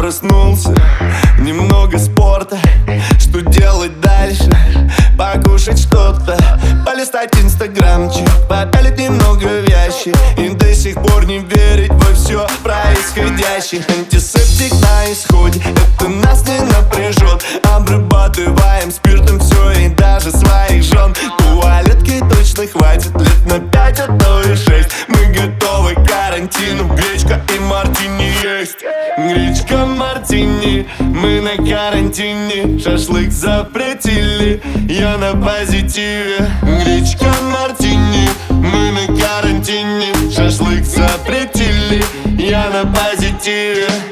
проснулся, немного спорта. Что делать дальше? Покушать что-то, полистать инстаграмчик, попялить немного вещи и до сих пор не верить во все происходящее. Антисептик на исходе, это нас не напряжет. Обрабатываем спиртом все и даже своих жен. Туалетки точно хватит лет на 5, а то и 6. Мы готовы к карантину, гречка и мартини есть. Гречка, мартини, мы на карантине. Шашлык запретили, я на позитиве. Гречка, мартини, мы на карантине. Шашлык запретили, я на позитиве.